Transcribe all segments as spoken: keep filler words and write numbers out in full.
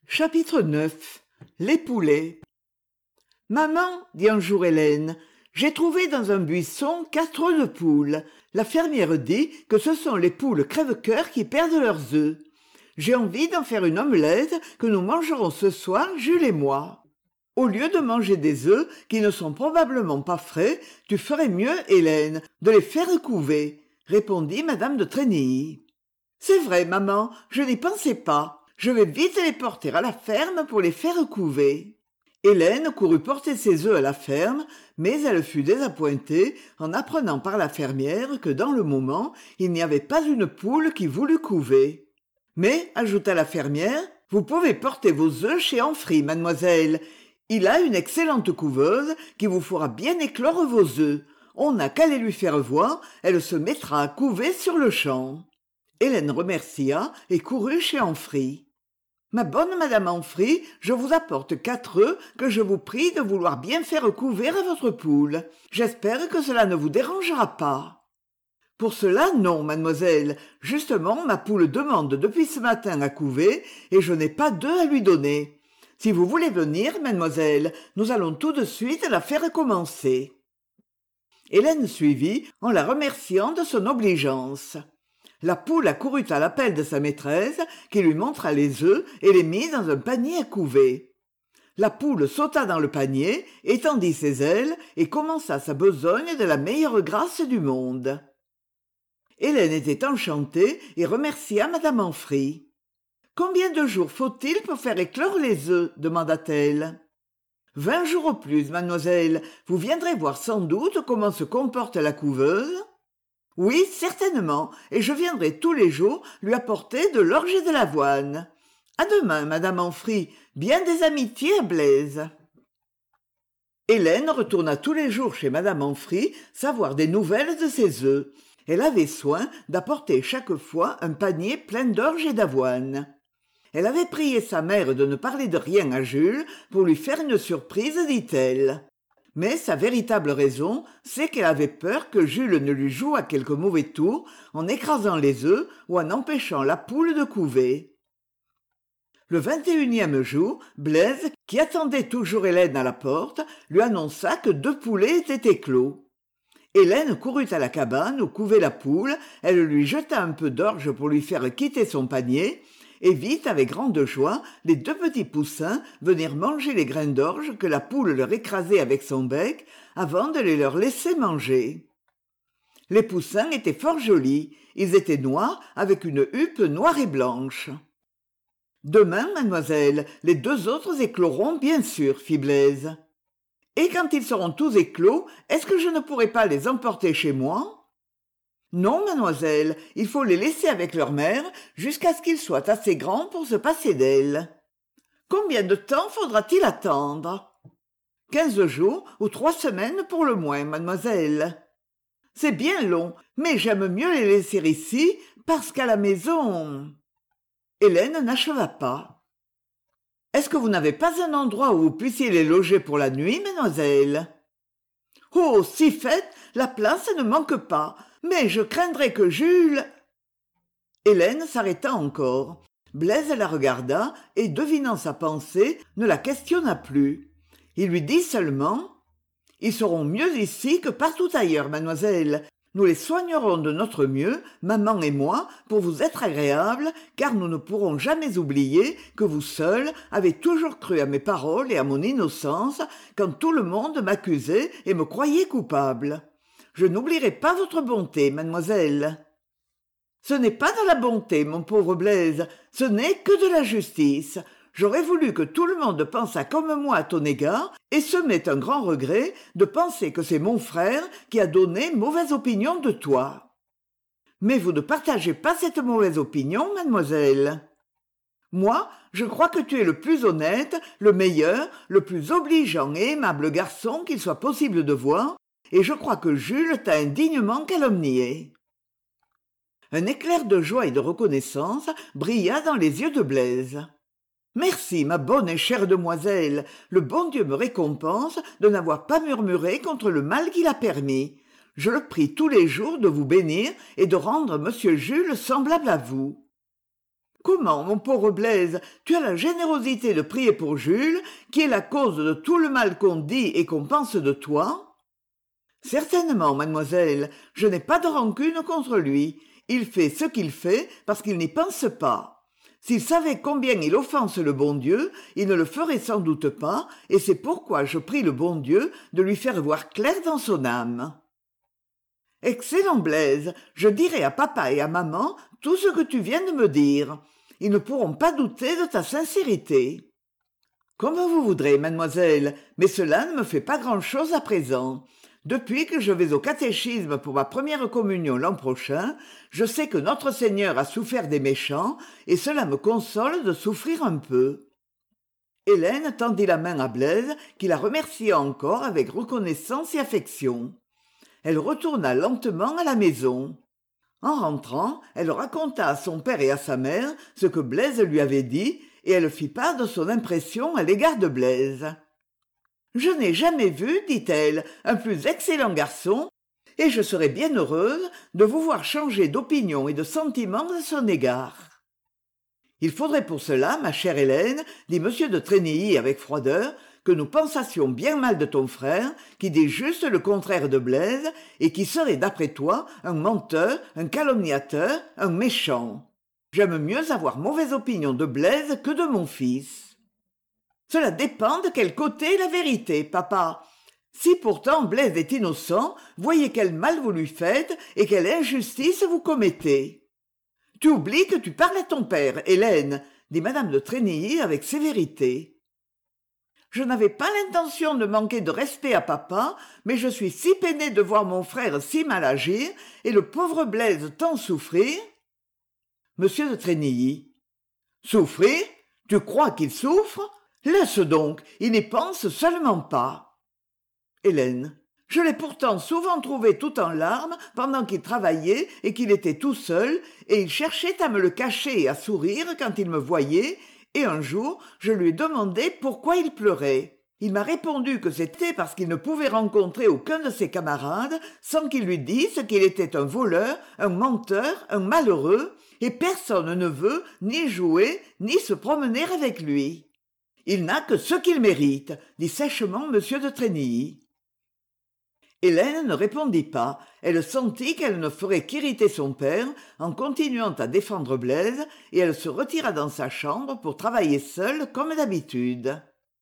Chapitre neuf. Les poulets. Maman, dit un jour Hélène, j'ai trouvé dans un buisson quatre œufs de poule. La fermière dit que ce sont les poules crève-cœur qui perdent leurs œufs. J'ai envie d'en faire une omelette que nous mangerons ce soir, Jules et moi. Au lieu de manger des œufs qui ne sont probablement pas frais, tu ferais mieux, Hélène, de les faire couver, répondit madame de Trénilly. C'est vrai, maman, je n'y pensais pas. Je vais vite les porter à la ferme pour les faire couver. Hélène courut porter ses œufs à la ferme, mais elle fut désappointée en apprenant par la fermière que dans le moment, il n'y avait pas une poule qui voulût couver. Mais, ajouta la fermière, vous pouvez porter vos œufs chez Amphrey, mademoiselle. Il a une excellente couveuse qui vous fera bien éclore vos œufs. On n'a qu'à les lui faire voir, elle se mettra à couver sur le champ. Hélène remercia et courut chez Amphrey. Ma bonne madame Amphrey, je vous apporte quatre œufs que je vous prie de vouloir bien faire couver à votre poule. J'espère que cela ne vous dérangera pas. Pour cela, non, mademoiselle. Justement, ma poule demande depuis ce matin à couver et je n'ai pas d'œufs à lui donner. Si vous voulez venir, mademoiselle, nous allons tout de suite la faire commencer. Hélène suivit en la remerciant de son obligeance. La poule accourut à l'appel de sa maîtresse, qui lui montra les œufs et les mit dans un panier à couver. La poule sauta dans le panier, étendit ses ailes et commença sa besogne de la meilleure grâce du monde. Hélène était enchantée et remercia madame Amphrey. « Combien de jours faut-il pour faire éclore les œufs ?» demanda-t-elle. « Vingt jours au plus, mademoiselle. Vous viendrez voir sans doute comment se comporte la couveuse ?» Oui, certainement, et je viendrai tous les jours lui apporter de l'orge et de l'avoine. À demain, madame Amphrey, bien des amitiés à Blaise. Hélène retourna tous les jours chez madame Amphrey savoir des nouvelles de ses œufs. Elle avait soin d'apporter chaque fois un panier plein d'orge et d'avoine. Elle avait prié sa mère de ne parler de rien à Jules pour lui faire une surprise, dit-elle. Mais sa véritable raison, c'est qu'elle avait peur que Jules ne lui jouât quelque mauvais tour en écrasant les œufs ou en empêchant la poule de couver. Le vingt et unième jour, Blaise, qui attendait toujours Hélène à la porte, lui annonça que deux poulets étaient éclos. Hélène courut à la cabane où couvait la poule, elle lui jeta un peu d'orge pour lui faire quitter son panier, et vit avec grande joie les deux petits poussins venir manger les grains d'orge que la poule leur écrasait avec son bec avant de les leur laisser manger. Les poussins étaient fort jolis, ils étaient noirs avec une huppe noire et blanche. « Demain, mademoiselle, les deux autres écloront, bien sûr, fit Blaise. Et quand ils seront tous éclos, est-ce que je ne pourrai pas les emporter chez moi ? Non, mademoiselle, il faut les laisser avec leur mère jusqu'à ce qu'ils soient assez grands pour se passer d'elles. Combien de temps faudra-t-il attendre ? Quinze jours ou trois semaines pour le moins, mademoiselle. C'est bien long, mais j'aime mieux les laisser ici parce qu'à la maison... Hélène n'acheva pas. Est-ce que vous n'avez pas un endroit où vous puissiez les loger pour la nuit, mademoiselle ? Oh, si fait, la place ne manque pas. Mais je craindrais que Jules... Hélène s'arrêta encore. Blaise la regarda et, devinant sa pensée, ne la questionna plus. Il lui dit seulement « Ils seront mieux ici que partout ailleurs, mademoiselle. Nous les soignerons de notre mieux, maman et moi, pour vous être agréables, car nous ne pourrons jamais oublier que vous seule avez toujours cru à mes paroles et à mon innocence quand tout le monde m'accusait et me croyait coupable. Je n'oublierai pas votre bonté, mademoiselle. » Ce n'est pas de la bonté, mon pauvre Blaise, ce n'est que de la justice. J'aurais voulu que tout le monde pensât comme moi à ton égard, et ce m'est un grand regret de penser que c'est mon frère qui a donné mauvaise opinion de toi. Mais vous ne partagez pas cette mauvaise opinion, mademoiselle. Moi, je crois que tu es le plus honnête, le meilleur, le plus obligeant et aimable garçon qu'il soit possible de voir, et je crois que Jules t'a indignement calomnié. Un éclair de joie et de reconnaissance brilla dans les yeux de Blaise. « Merci, ma bonne et chère demoiselle, le bon Dieu me récompense de n'avoir pas murmuré contre le mal qu'il a permis. Je le prie tous les jours de vous bénir et de rendre monsieur Jules semblable à vous. » comment, mon pauvre Blaise, tu as la générosité de prier pour Jules, qui est la cause de tout le mal qu'on dit et qu'on pense de toi? Certainement, mademoiselle, je n'ai pas de rancune contre lui. Il fait ce qu'il fait parce qu'il n'y pense pas. S'il savait combien il offense le bon Dieu, il ne le ferait sans doute pas, et c'est pourquoi je prie le bon Dieu de lui faire voir clair dans son âme. Excellent Blaise, je dirai à papa et à maman tout ce que tu viens de me dire. Ils ne pourront pas douter de ta sincérité. Comme vous voudrez, mademoiselle, mais cela ne me fait pas grand-chose à présent. Depuis que je vais au catéchisme pour ma première communion l'an prochain, je sais que notre Seigneur a souffert des méchants, et cela me console de souffrir un peu. Hélène tendit la main à Blaise, qui la remercia encore avec reconnaissance et affection. Elle retourna lentement à la maison. En rentrant, elle raconta à son père et à sa mère ce que Blaise lui avait dit, et elle fit part de son impression à l'égard de Blaise. « Je n'ai jamais vu, dit-elle, un plus excellent garçon, et je serais bien heureuse de vous voir changer d'opinion et de sentiment à son égard. » « Il faudrait pour cela, ma chère Hélène, dit M. de Trénilly avec froideur, que nous pensassions bien mal de ton frère, qui dit juste le contraire de Blaise, et qui serait, d'après toi, un menteur, un calomniateur, un méchant. J'aime mieux avoir mauvaise opinion de Blaise que de mon fils. Cela dépend de quel côté est la vérité, papa. Si pourtant Blaise est innocent, voyez quel mal vous lui faites et quelle injustice vous commettez. Tu oublies que tu parles à ton père, Hélène, dit madame de Trénilly avec sévérité. Je n'avais pas l'intention de manquer de respect à papa, mais je suis si peinée de voir mon frère si mal agir et le pauvre Blaise tant souffrir. Monsieur de Trénilly. Souffrir? Tu crois qu'il souffre? Laisse donc, il n'y pense seulement pas. Hélène. Je l'ai pourtant souvent trouvé tout en larmes pendant qu'il travaillait et qu'il était tout seul, et il cherchait à me le cacher et à sourire quand il me voyait, et un jour je lui ai demandé pourquoi il pleurait. Il m'a répondu que c'était parce qu'il ne pouvait rencontrer aucun de ses camarades sans qu'il lui dise qu'il était un voleur, un menteur, un malheureux, et personne ne veut ni jouer ni se promener avec lui. Il n'a que ce qu'il mérite, dit sèchement M. de Trénilly. Hélène ne répondit pas. Elle sentit qu'elle ne ferait qu'irriter son père en continuant à défendre Blaise, et elle se retira dans sa chambre pour travailler seule comme d'habitude.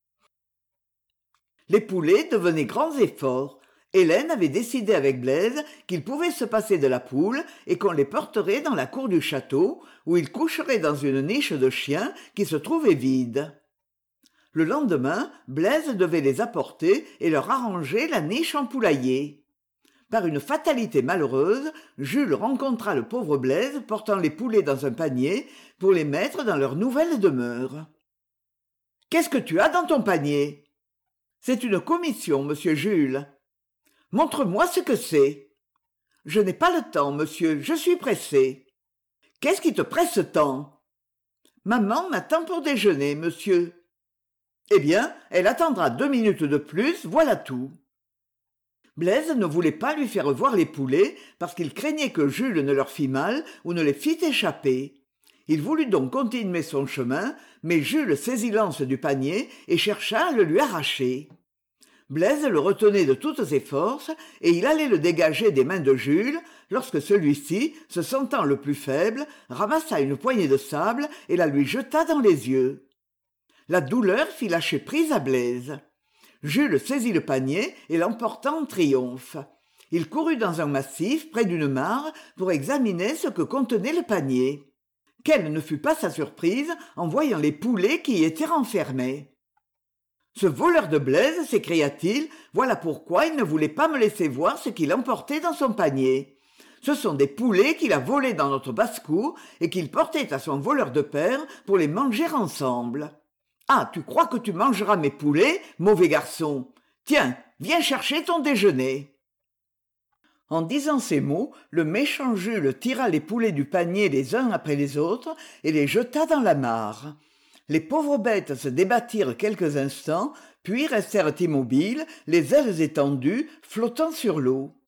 Les poulets devenaient grands efforts. Hélène avait décidé avec Blaise qu'il pouvait se passer de la poule et qu'on les porterait dans la cour du château, où ils coucheraient dans une niche de chien qui se trouvait vide. Le lendemain, Blaise devait les apporter et leur arranger la niche en poulailler. Par une fatalité malheureuse, Jules rencontra le pauvre Blaise portant les poulets dans un panier pour les mettre dans leur nouvelle demeure. « Qu'est-ce que tu as dans ton panier ?»« C'est une commission, monsieur Jules. »« Montre-moi ce que c'est. »« Je n'ai pas le temps, monsieur, je suis pressé. »« Qu'est-ce qui te presse tant ?»« Maman m'attend pour déjeuner, monsieur. » Eh bien, elle attendra deux minutes de plus, voilà tout. Blaise ne voulait pas lui faire voir les poulets parce qu'il craignait que Jules ne leur fît mal ou ne les fît échapper. Il voulut donc continuer son chemin, mais Jules saisit l'anse du panier et chercha à le lui arracher. Blaise le retenait de toutes ses forces et il allait le dégager des mains de Jules lorsque celui-ci, se sentant le plus faible, ramassa une poignée de sable et la lui jeta dans les yeux. La douleur fit lâcher prise à Blaise. Jules saisit le panier et l'emporta en triomphe. Il courut dans un massif près d'une mare pour examiner ce que contenait le panier. Quelle ne fut pas sa surprise en voyant les poulets qui y étaient renfermés. « Ce voleur de Blaise, s'écria-t-il, voilà pourquoi il ne voulait pas me laisser voir ce qu'il emportait dans son panier. Ce sont des poulets qu'il a volés dans notre basse-cour et qu'il portait à son voleur de père pour les manger ensemble. » « Ah, tu crois que tu mangeras mes poulets, mauvais garçon? Tiens, viens chercher ton déjeuner. » En disant ces mots, le méchant Jules tira les poulets du panier les uns après les autres et les jeta dans la mare. Les pauvres bêtes se débattirent quelques instants, puis restèrent immobiles, les ailes étendues, flottant sur l'eau.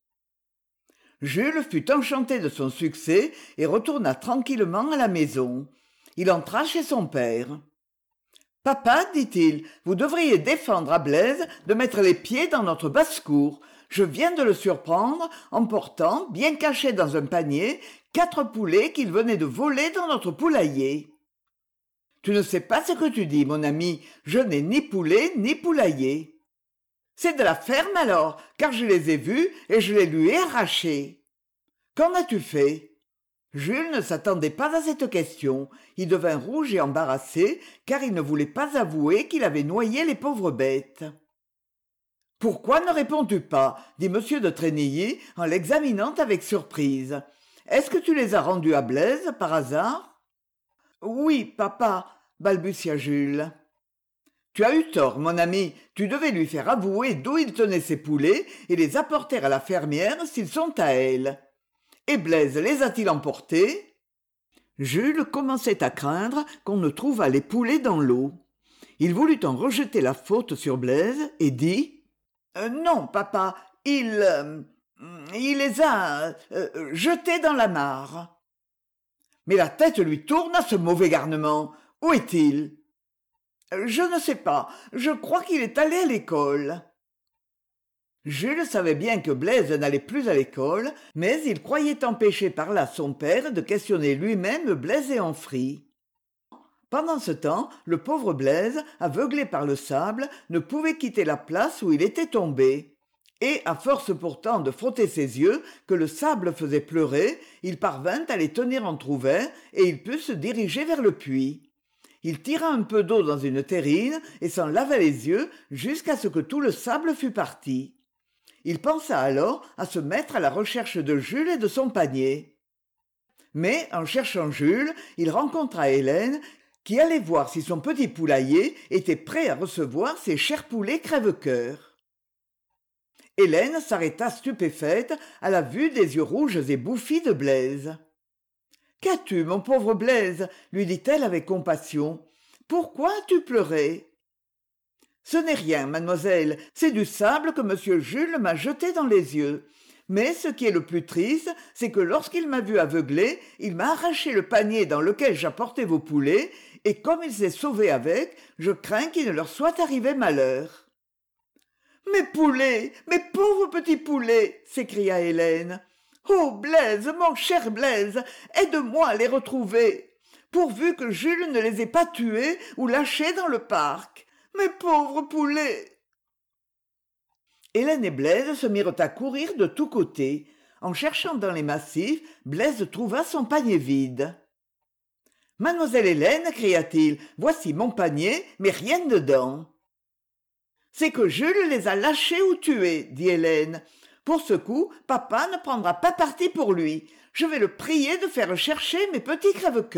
Jules fut enchanté de son succès et retourna tranquillement à la maison. Il entra chez son père. « Papa, dit-il, vous devriez défendre à Blaise de mettre les pieds dans notre basse-cour. Je viens de le surprendre en portant, bien cachés dans un panier, quatre poulets qu'il venait de voler dans notre poulailler. » « Tu ne sais pas ce que tu dis, mon ami, je n'ai ni poulet ni poulailler. »« C'est de la ferme alors, car je les ai vus et je les lui ai arrachés. »« Qu'en as-tu fait ?» Jules ne s'attendait pas à cette question. Il devint rouge et embarrassé, car il ne voulait pas avouer qu'il avait noyé les pauvres bêtes. « Pourquoi ne réponds-tu pas ?» dit M. de Trénilly en l'examinant avec surprise. « Est-ce que tu les as rendus à Blaise, par hasard ?»« Oui, papa, » balbutia Jules. « Tu as eu tort, mon ami, tu devais lui faire avouer d'où il tenait ses poulets et les apporter à la fermière s'ils sont à elle. Et Blaise les a-t-il emportés ?» Jules commençait à craindre qu'on ne trouvât les poulets dans l'eau. Il voulut en rejeter la faute sur Blaise et dit euh, « Non, papa, il... Euh, il les a euh, jetés dans la mare. » Mais la tête lui tourne à ce mauvais garnement. Où est-il ? Je ne sais pas. Je crois qu'il est allé à l'école. Jules savait bien que Blaise n'allait plus à l'école, mais il croyait empêcher par là son père de questionner lui-même Blaise et Amphrey. Pendant ce temps, le pauvre Blaise, aveuglé par le sable, ne pouvait quitter la place où il était tombé. Et, à force pourtant de frotter ses yeux, que le sable faisait pleurer, il parvint à les tenir entr'ouverts et il put se diriger vers le puits. Il tira un peu d'eau dans une terrine et s'en lava les yeux jusqu'à ce que tout le sable fût parti. Il pensa alors à se mettre à la recherche de Jules et de son panier. Mais, en cherchant Jules, il rencontra Hélène, qui allait voir si son petit poulailler était prêt à recevoir ses chers poulets crève-cœur. Hélène s'arrêta stupéfaite à la vue des yeux rouges et bouffis de Blaise. « Qu'as-tu, mon pauvre Blaise ?» lui dit-elle avec compassion. « Pourquoi as-tu pleuré ?»« Ce n'est rien, mademoiselle, c'est du sable que monsieur Jules m'a jeté dans les yeux. Mais ce qui est le plus triste, c'est que lorsqu'il m'a vu aveuglé, il m'a arraché le panier dans lequel j'apportais vos poulets, et comme il s'est sauvé avec, je crains qu'il ne leur soit arrivé malheur. » « Mes poulets, mes pauvres petits poulets !» s'écria Hélène. « Oh, Blaise, mon cher Blaise, aide-moi à les retrouver, pourvu que Jules ne les ait pas tués ou lâchés dans le parc. Mes pauvres poulets !» Hélène et Blaise se mirent à courir de tous côtés. En cherchant dans les massifs, Blaise trouva son panier vide. « Mademoiselle Hélène, cria-t-il, voici mon panier, mais rien dedans. »« C'est que Jules les a lâchés ou tués, dit Hélène. Pour ce coup, papa ne prendra pas parti pour lui. Je vais le prier de faire chercher mes petits crève-cœurs. »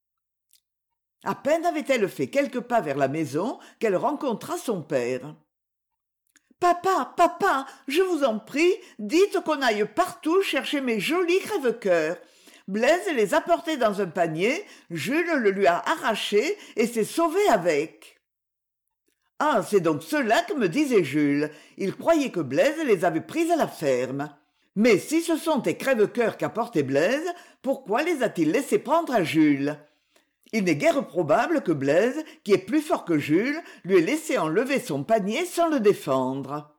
À peine avait-elle fait quelques pas vers la maison qu'elle rencontra son père. « Papa, papa, je vous en prie, dites qu'on aille partout chercher mes jolis crève-cœurs. Blaise les a portés dans un panier, Jules le lui a arraché et s'est sauvé avec. » Ah, c'est donc cela que me disait Jules. Il croyait que Blaise les avait pris à la ferme. Mais si ce sont tes crève-cœurs qu'a portés Blaise, pourquoi les a-t-il laissés prendre à Jules ? Il n'est guère probable que Blaise, qui est plus fort que Jules, lui ait laissé enlever son panier sans le défendre.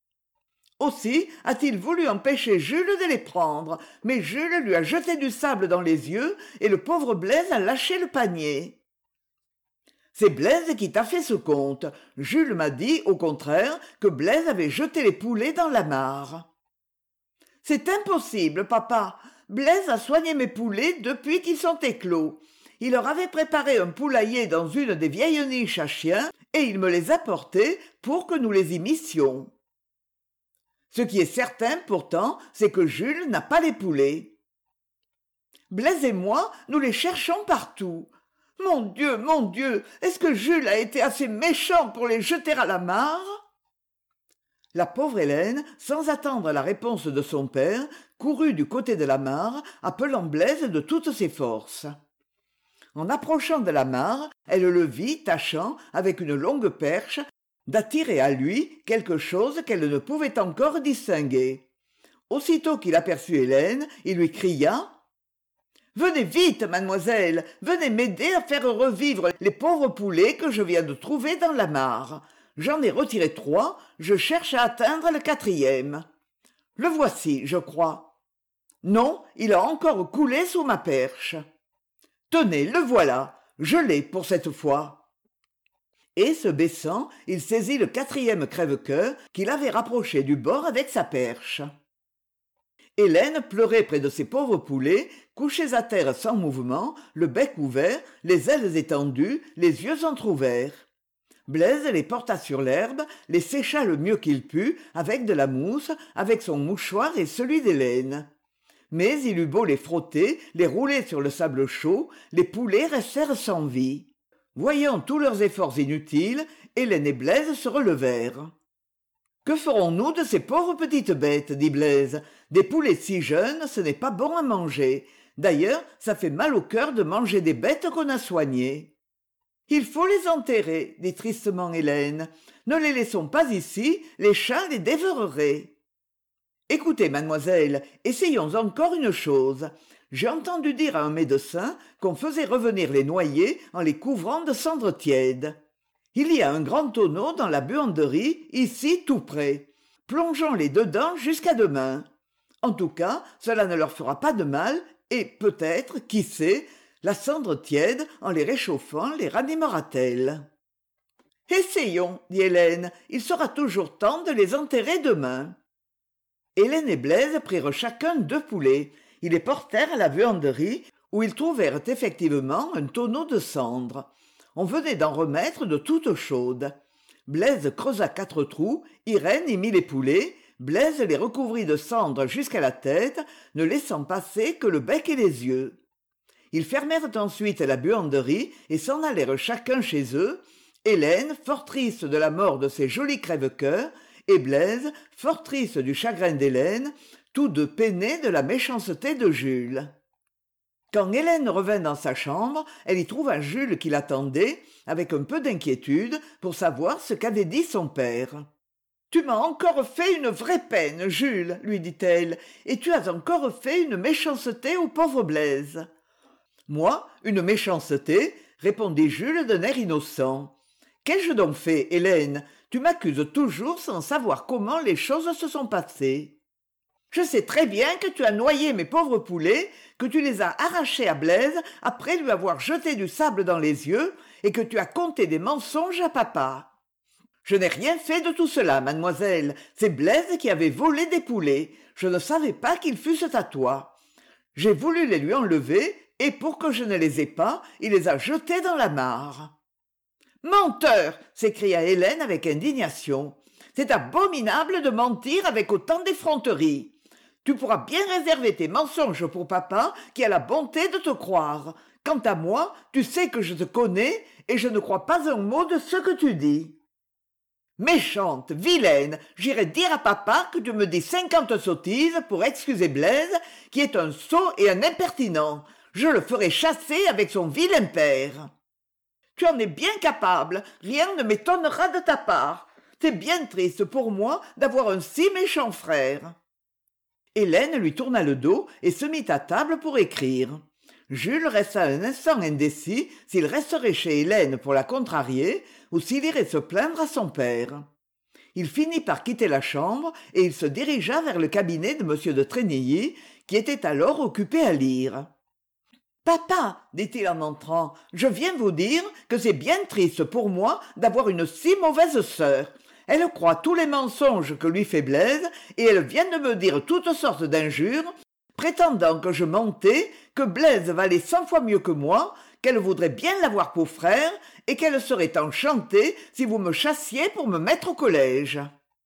Aussi a-t-il voulu empêcher Jules de les prendre, mais Jules lui a jeté du sable dans les yeux et le pauvre Blaise a lâché le panier. C'est Blaise qui t'a fait ce conte. Jules m'a dit, au contraire, que Blaise avait jeté les poulets dans la mare. « C'est impossible, papa. Blaise a soigné mes poulets depuis qu'ils sont éclos. Il leur avait préparé un poulailler dans une des vieilles niches à chiens et il me les a portés pour que nous les y missions. Ce qui est certain, pourtant, c'est que Jules n'a pas les poulets. Blaise et moi, nous les cherchons partout. Mon Dieu, mon Dieu, est-ce que Jules a été assez méchant pour les jeter à la mare ?» La pauvre Hélène, sans attendre la réponse de son père, courut du côté de la mare, appelant Blaise de toutes ses forces. En approchant de la mare, elle le vit tâchant, avec une longue perche, d'attirer à lui quelque chose qu'elle ne pouvait encore distinguer. Aussitôt qu'il aperçut Hélène, il lui cria Venez vite, mademoiselle, venez m'aider à faire revivre les pauvres poulets que je viens de trouver dans la mare. J'en ai retiré trois, je cherche à atteindre le quatrième. Le voici, je crois. Non, il a encore coulé sous ma perche. Tenez, le voilà, je l'ai pour cette fois. Et se baissant, il saisit le quatrième crève-cœur qu'il avait rapproché du bord avec sa perche. Hélène pleurait près de ces pauvres poulets, couchés à terre sans mouvement, le bec ouvert, les ailes étendues, les yeux entr'ouverts. Blaise les porta sur l'herbe, les sécha le mieux qu'il put, avec de la mousse, avec son mouchoir et celui d'Hélène. Mais il eut beau les frotter, les rouler sur le sable chaud, les poulets restèrent sans vie. Voyant tous leurs efforts inutiles, Hélène et Blaise se relevèrent. « Que ferons-nous de ces pauvres petites bêtes ?» dit Blaise. « Des poulets si jeunes, ce n'est pas bon à manger. D'ailleurs, ça fait mal au cœur de manger des bêtes qu'on a soignées. »« Il faut les enterrer, » dit tristement Hélène. « Ne les laissons pas ici, les chats les dévoreraient. »« Écoutez, mademoiselle, essayons encore une chose. J'ai entendu dire à un médecin qu'on faisait revenir les noyés en les couvrant de cendres tièdes. Il y a un grand tonneau dans la buanderie, ici tout près. Plongeons-les dedans jusqu'à demain. En tout cas, cela ne leur fera pas de mal, et peut-être, qui sait, la cendre tiède, en les réchauffant, les ranimera-t-elle. « Essayons, dit Hélène, il sera toujours temps de les enterrer demain. » Hélène et Blaise prirent chacun deux poulets. Ils les portèrent à la buanderie, où ils trouvèrent effectivement un tonneau de cendres. On venait d'en remettre de toutes chaudes. Blaise creusa quatre trous, Irène y mit les poulets, Blaise les recouvrit de cendres jusqu'à la tête, ne laissant passer que le bec et les yeux. Ils fermèrent ensuite la buanderie et s'en allèrent chacun chez eux, Hélène, fort triste de la mort de ses jolis crève-cœurs, et Blaise, fort triste du chagrin d'Hélène, tous deux peinés de la méchanceté de Jules. Quand Hélène revint dans sa chambre, elle y trouva Jules qui l'attendait, avec un peu d'inquiétude, pour savoir ce qu'avait dit son père. « Tu m'as encore fait une vraie peine, Jules, lui dit-elle, et tu as encore fait une méchanceté au pauvre Blaise. »« Moi, une méchanceté ?» répondit Jules d'un air innocent. « Qu'ai-je donc fait, Hélène ? Tu m'accuses toujours sans savoir comment les choses se sont passées. » Je sais très bien que tu as noyé mes pauvres poulets, que tu les as arrachés à Blaise après lui avoir jeté du sable dans les yeux, et que tu as conté des mensonges à papa. Je n'ai rien fait de tout cela, mademoiselle. C'est Blaise qui avait volé des poulets. Je ne savais pas qu'ils fussent à toi. J'ai voulu les lui enlever, et pour que je ne les ai pas, il les a jetés dans la mare. « Menteur !» s'écria Hélène avec indignation. « C'est abominable de mentir avec autant d'effronterie. Tu pourras bien réserver tes mensonges pour papa qui a la bonté de te croire. Quant à moi, tu sais que je te connais et je ne crois pas un mot de ce que tu dis. » Méchante, vilaine, j'irai dire à papa que tu me dis cinquante sottises pour excuser Blaise, qui est un sot et un impertinent. Je le ferai chasser avec son vilain père. Tu en es bien capable, rien ne m'étonnera de ta part. C'est bien triste pour moi d'avoir un si méchant frère. Hélène lui tourna le dos et se mit à table pour écrire. Jules resta un instant indécis s'il resterait chez Hélène pour la contrarier ou s'il irait se plaindre à son père. Il finit par quitter la chambre et il se dirigea vers le cabinet de M. de Trénilly, qui était alors occupé à lire. « Papa, dit-il en entrant, je viens vous dire que c'est bien triste pour moi d'avoir une si mauvaise sœur. Elle croit tous les mensonges que lui fait Blaise et elle vient de me dire toutes sortes d'injures, prétendant que je mentais, que Blaise valait cent fois mieux que moi, qu'elle voudrait bien l'avoir pour frère et qu'elle serait enchantée si vous me chassiez pour me mettre au collège. »«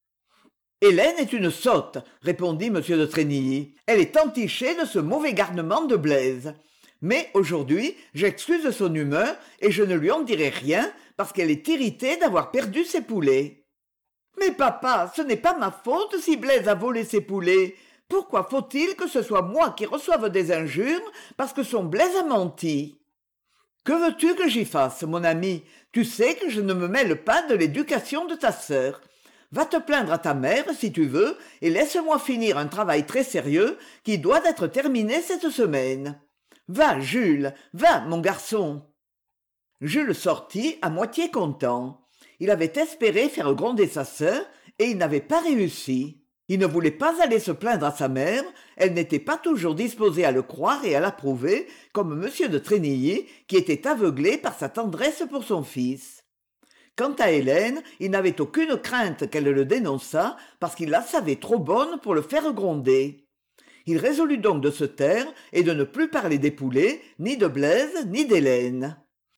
Hélène est une sotte, » répondit M. de Trénilly. « Elle est entichée de ce mauvais garnement de Blaise. Mais aujourd'hui, j'excuse son humeur et je ne lui en dirai rien parce qu'elle est irritée d'avoir perdu ses poulets. »« Mais papa, ce n'est pas ma faute si Blaise a volé ses poulets. Pourquoi faut-il que ce soit moi qui reçoive des injures parce que son Blaise a menti ? Que veux-tu que j'y fasse, mon ami ? Tu sais que je ne me mêle pas de l'éducation de ta sœur. Va te plaindre à ta mère, si tu veux, et laisse-moi finir un travail très sérieux qui doit être terminé cette semaine. Va, Jules, va, mon garçon. Jules sortit à moitié content. Il avait espéré faire gronder sa sœur, et il n'avait pas réussi. Il ne voulait pas aller se plaindre à sa mère, elle n'était pas toujours disposée à le croire et à l'approuver, comme m de Trénilly, qui était aveuglé par sa tendresse pour son fils. Quant à Hélène, il n'avait aucune crainte qu'elle le dénonçât, parce qu'il la savait trop bonne pour le faire gronder. Il résolut donc de se taire et de ne plus parler des poulets, ni de Blaise, ni d'Hélène.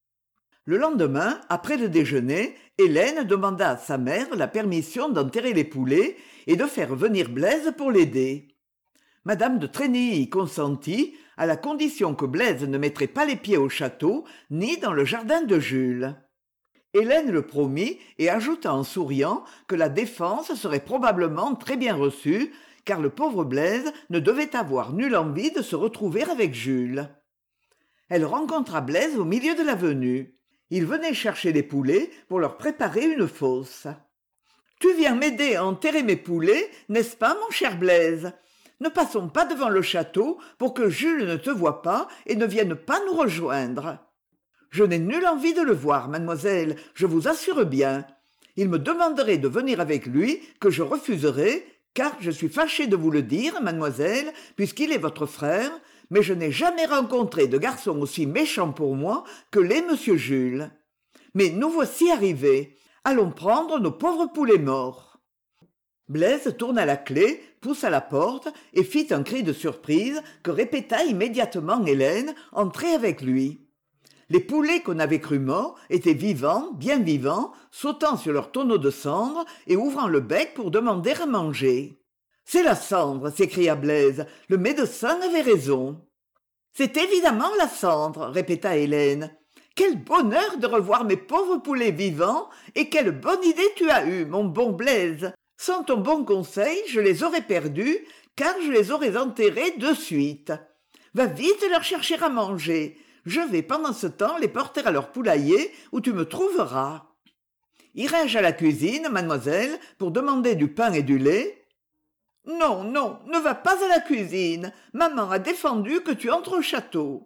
Le lendemain, après le déjeuner, Hélène demanda à sa mère la permission d'enterrer les poulets et de faire venir Blaise pour l'aider. Madame de Trénilly y consentit, à la condition que Blaise ne mettrait pas les pieds au château, ni dans le jardin de Jules. Hélène le promit et ajouta en souriant que la défense serait probablement très bien reçue, car le pauvre Blaise ne devait avoir nulle envie de se retrouver avec Jules. Elle rencontra Blaise au milieu de l'avenue. Il venait chercher les poulets pour leur préparer une fosse. « Tu viens m'aider à enterrer mes poulets, n'est-ce pas, mon cher Blaise ? Ne passons pas devant le château pour que Jules ne te voie pas et ne vienne pas nous rejoindre. » « Je n'ai nulle envie de le voir, mademoiselle, je vous assure bien. Il me demanderait de venir avec lui, que je refuserai, car je suis fâché de vous le dire, mademoiselle, puisqu'il est votre frère, mais je n'ai jamais rencontré de garçon aussi méchant pour moi que l'est monsieur Jules. Mais nous voici arrivés. Allons prendre nos pauvres poulets morts. » Blaise tourna la clef, poussa la porte et fit un cri de surprise que répéta immédiatement Hélène, entrée avec lui. Les poulets qu'on avait crus morts étaient vivants, bien vivants, sautant sur leurs tonneaux de cendre et ouvrant le bec pour demander à manger. « C'est la cendre !» s'écria Blaise. « Le médecin avait raison. »« C'est évidemment la cendre !» répéta Hélène. « Quel bonheur de revoir mes pauvres poulets vivants, et quelle bonne idée tu as eue, mon bon Blaise. Sans ton bon conseil, je les aurais perdus, car je les aurais enterrés de suite. Va vite leur chercher à manger. Je vais pendant ce temps les porter à leur poulailler, où tu me trouveras. Irai-je à la cuisine, mademoiselle, pour demander du pain et du lait ? Non, non, ne va pas à la cuisine. Maman a défendu que tu entres au château.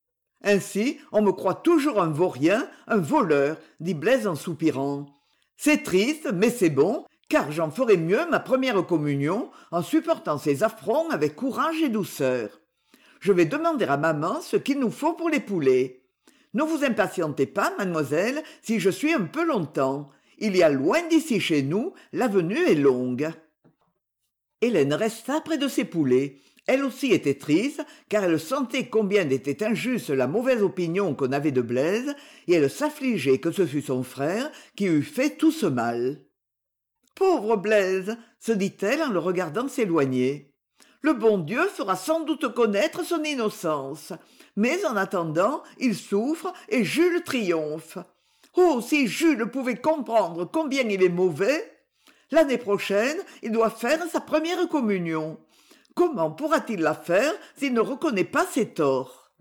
Ainsi, on me croit toujours un vaurien, un voleur, dit Blaise en soupirant. C'est triste, mais c'est bon, car j'en ferai mieux ma première communion en supportant ces affronts avec courage et douceur. Je vais demander à maman ce qu'il nous faut pour les poulets. Ne vous impatientez pas, mademoiselle, si je suis un peu longtemps. Il y a loin d'ici chez nous, l'avenue est longue. » Hélène resta près de ses poulets. Elle aussi était triste, car elle sentait combien était injuste la mauvaise opinion qu'on avait de Blaise, et elle s'affligeait que ce fût son frère qui eût fait tout ce mal. « Pauvre Blaise !» se dit-elle en le regardant s'éloigner. Le bon Dieu fera sans doute connaître son innocence. Mais en attendant, il souffre et Jules triomphe. Oh, si Jules pouvait comprendre combien il est mauvais! L'année prochaine, il doit faire sa première communion. Comment pourra-t-il la faire s'il ne reconnaît pas ses torts?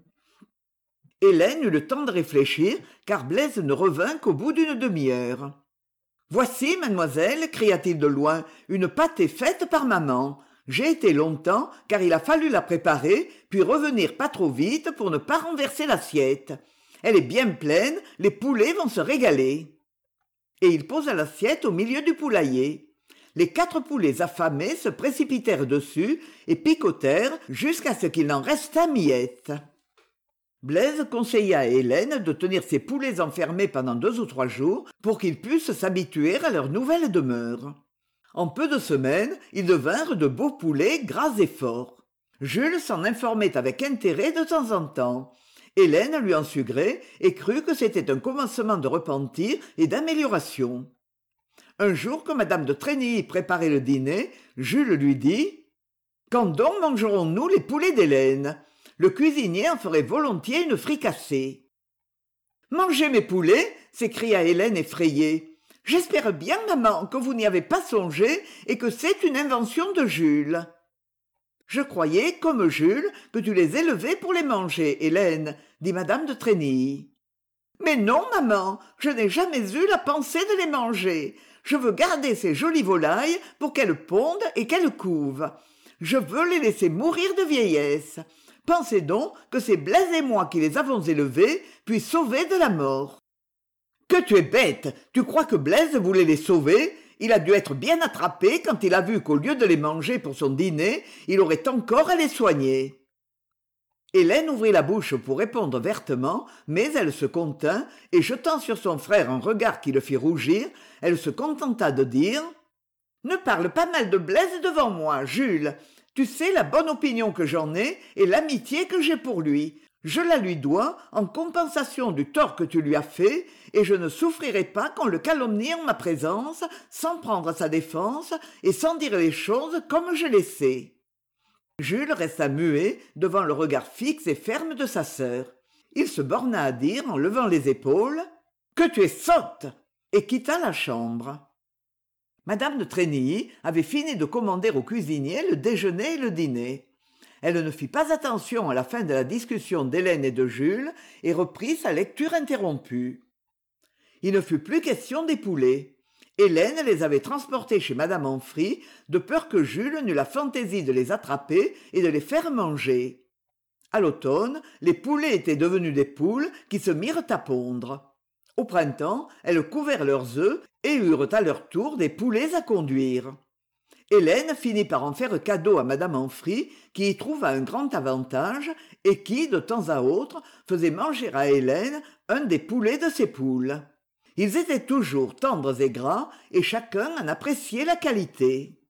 Hélène eut le temps de réfléchir, car Blaise ne revint qu'au bout d'une demi-heure. « Voici, mademoiselle, cria-t-il de loin, une pâtée faite par maman. J'ai été longtemps, car il a fallu la préparer, puis revenir pas trop vite pour ne pas renverser l'assiette. Elle est bien pleine, les poulets vont se régaler. » Et il posa l'assiette au milieu du poulailler. Les quatre poulets affamés se précipitèrent dessus et picotèrent jusqu'à ce qu'il n'en restât miette. Blaise conseilla à Hélène de tenir ses poulets enfermés pendant deux ou trois jours pour qu'ils pussent s'habituer à leur nouvelle demeure. En peu de semaines, ils devinrent de beaux poulets gras et forts. Jules s'en informait avec intérêt de temps en temps. Hélène lui en sut gré et crut que c'était un commencement de repentir et d'amélioration. Un jour que madame de Trénilly préparait le dîner, Jules lui dit « Quand donc mangerons-nous les poulets d'Hélène ? Le cuisinier en ferait volontiers une fricassée. »« Mangez mes poulets !» s'écria Hélène effrayée. « J'espère bien, maman, que vous n'y avez pas songé et que c'est une invention de Jules. »« Je croyais, comme Jules, que tu les élevais pour les manger, Hélène, » dit madame de Trénilly. « Mais non, maman, je n'ai jamais eu la pensée de les manger. Je veux garder ces jolies volailles pour qu'elles pondent et qu'elles couvent. Je veux les laisser mourir de vieillesse. Pensez donc que c'est Blaise et moi qui les avons élevés, puis sauvés de la mort. Que tu es bête! Tu crois que Blaise voulait les sauver? Il a dû être bien attrapé quand il a vu qu'au lieu de les manger pour son dîner, il aurait encore à les soigner. Hélène ouvrit la bouche pour répondre vertement, mais elle se contint, et jetant sur son frère un regard qui le fit rougir, elle se contenta de dire « Ne parle pas mal de Blaise devant moi, Jules. Tu sais la bonne opinion que j'en ai et l'amitié que j'ai pour lui. Je la lui dois en compensation du tort que tu lui as fait, et je ne souffrirai pas qu'on le calomnie en ma présence, sans prendre sa défense et sans dire les choses comme je les sais. » Jules resta muet devant le regard fixe et ferme de sa sœur. Il se borna à dire, en levant les épaules, « Que tu es sotte !» et quitta la chambre. Madame de Trénilly avait fini de commander au cuisinier le déjeuner et le dîner. Elle ne fit pas attention à la fin de la discussion d'Hélène et de Jules et reprit sa lecture interrompue. Il ne fut plus question des poulets. Hélène les avait transportés chez madame Ampry, de peur que Jules n'eût la fantaisie de les attraper et de les faire manger. À l'automne, les poulets étaient devenus des poules qui se mirent à pondre. Au printemps, elles couvèrent leurs œufs et eurent à leur tour des poulets à conduire. Hélène finit par en faire cadeau à madame Ampry, qui y trouva un grand avantage et qui, de temps à autre, faisait manger à Hélène un des poulets de ses poules. Ils étaient toujours tendres et gras, et chacun en appréciait la qualité.